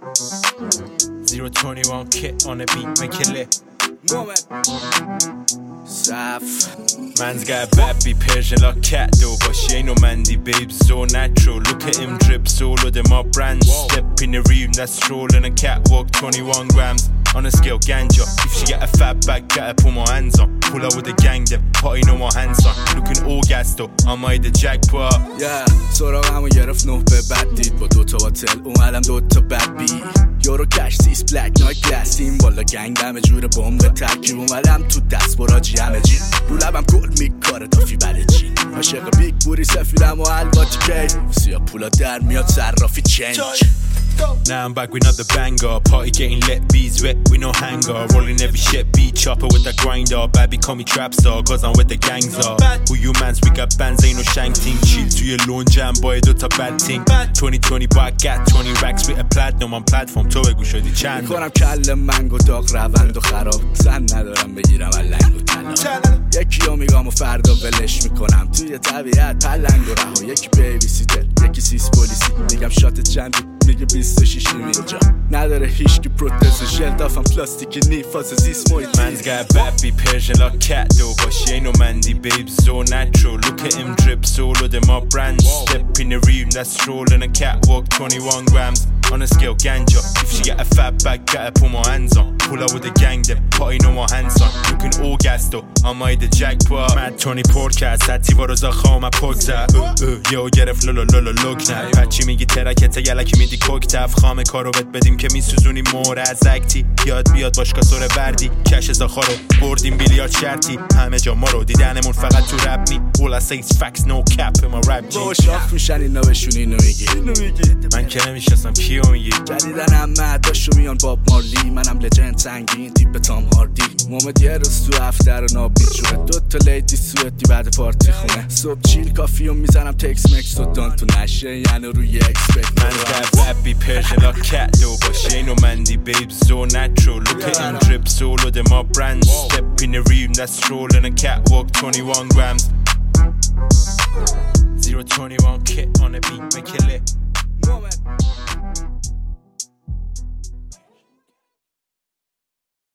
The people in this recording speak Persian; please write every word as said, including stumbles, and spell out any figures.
zero twenty-one kit on the beat, make it lit. Saf Man's got a bad be Persian like cat though, but she ain't no mandy, babe, so natural. Look at him drip, solo them up brands. Step in the room, that's strolling a catwalk, twenty-one grams on a scale ganja. If she get a fat back, gotta put my hands on. Pull out with the gang, them party no more hands on. Looking all gassed up, I might the jackpot. Yeah, سراغمو گرفت نه به بد دید با دوتا باتل اومدم دوتا بد بی یورو کش سیس بلک نایت گلاس تیم بالا گنگ دمه جور بمب ترکیب اومدم تو دست براجی همه جین رو لبم گل میکاره دافی بله جین عاشق بیگ بوری سفیدم و الواتی کی سیا پولا در میاد صرافی چنج. Now I'm back with another banger. Party getting lit, bees wet with no hanger. Rolling every shit, beat chopper with the grinder. Baby call me trap star, cause I'm with the gangs are. Who you mans, we got bands, ain't no shank ting. Chill to your loan jam, boy, do a bad thing. twenty twenty, boy, I got twenty racks with a platinum on platform. تو بگو شدی چند میکنم کل منگو داغ روند و خراب زن ندارم بگیرم لنگ و طلا یکی ها میگم و فردا ولش میکنم توی طبیعت پلنگ و رها یکی بیبی سیتر یکی سیس پولیسی میگم شات چندی میگه بیست و شش اینجا نداره هیچکی پروتز و ژل دافم پلاستیکی نی فاز زیست محیط. Man's got bad be Persian like cat though, but she ain't no mandy, babe, so natural. Look at him drip, solo them up brands. Step in the room, that's strolling a catwalk, twenty-one grams on a scale ganja. If she get a fat back, gotta put my hands on. Pull out with the gang, them party no more hands on. Looking all gassed up, I might the jackpot. Mad Tony Podcast, حتی وارزا خوام پوک زد. یو گرفت لولو لولو لوک نه. بچی میگی ترکت یلکی میدی کوک تف خام کارو بهت بدیم که میسوزونی مور از اکتی. یاد بیاد باشگاه سر بردی کش زاخارو بردیم بیلیارد شرطی همه جا ما رو دیدنمون فقط تو رپ نی. All I say is facts, no cap in my rap G. با شاخ میشن اینا بهشون اینو میگی من که نمیشستم کیو میگی جدیدن همه داشو میان باب مارلی منم لجند سنگین تیپ تام هاردی مومد یه روز تو هفتر و ناب میجوه دوتا لیدی سوئدی بعد پارتی خونه صبح چیل کافی و میزنم تکس مکس و دان تو نشه یعنی روی اکسپکت. Man's got bad be Persian like cat though, but she ain't no mandy, babe, so natural. Look at him drip, solo them up brands. Step in the room, that's strolling a catwalk, twenty-one grams